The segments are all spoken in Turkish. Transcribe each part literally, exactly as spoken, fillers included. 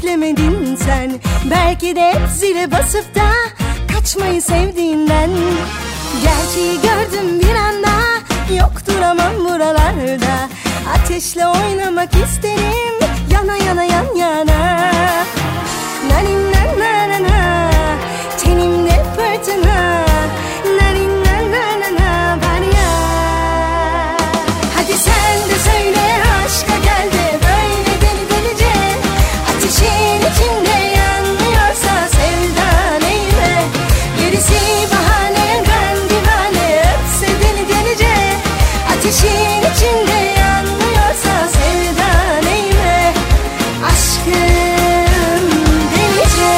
beklemedin sen. Belki de zile basıp da kaçmayı sevdiğinden. Gerçeği gördüm bir anda, yok duramam buralarda. Ateşle oynamak isterim, yana yana yan yana. Nanin na na na na, tenimde fırtına. Nanin na na na na, var ya. Hadi sen de söyle, aşka gel de böyle deli delice. Ateşin içinde yanmıyorsa sevda neyime? Gerisi bahane, ben divane, öpse deli delice. Ateşin içinde yanmıyorsa sevda neyime? Aşkım delice.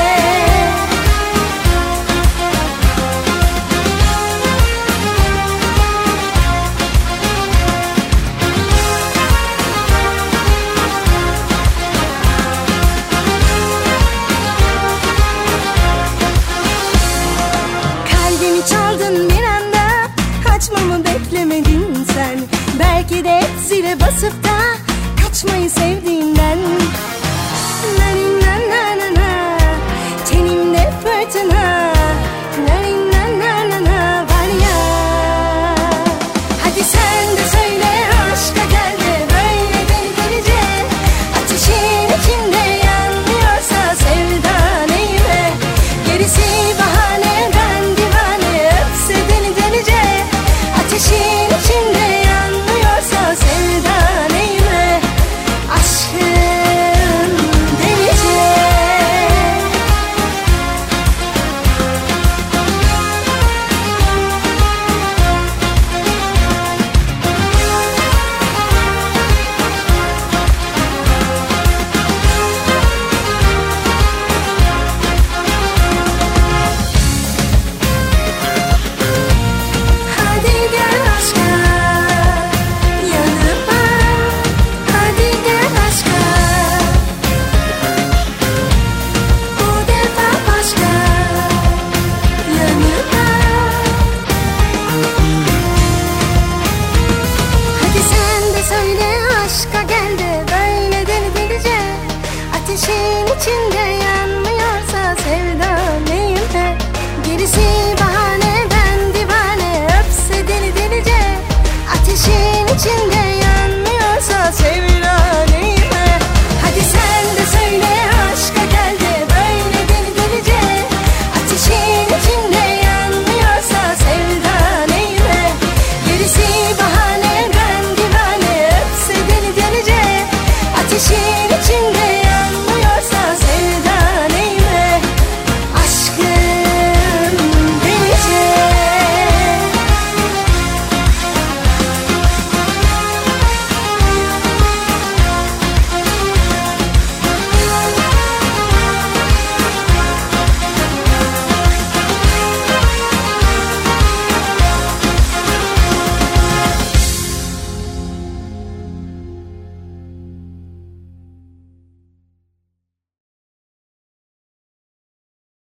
Kalbimi çaldın bir anda, açmamı beklemedin sen. Belki de zile basıp da kaçmayı sevdiğinden. Nanin na na na na, tenimde fırtına. Nanin na na na na, var ya. Hadi sen de söyle, aşka gel de böyle deli delice. Ateşin içinde yanmıyorsa sevda neyime? Gerisi bahane, ben divane, öpse deli delice. Ateşin içinde yanmıyorsa sevda neyime? Aşkım delice. Hadi gel aşka, yanıma. Hadi gel aşka, bu defa başka. Yanıma. Hadi sen de söyle, aşka gel de böyle deli delice. Ateşin içinde yanmıyorsa sevda neyime? Gerisi bahane, ben divane, öpse deli delice. Ateşin içinde yanmıyorsa sevda neyime? Hadi sen de söyle, aşka gel de böyle deli delice. Ateşin içinde yanmıyorsa sevda neyime? Gerisi bahane, ben divane, öpse deli delice. Ateşin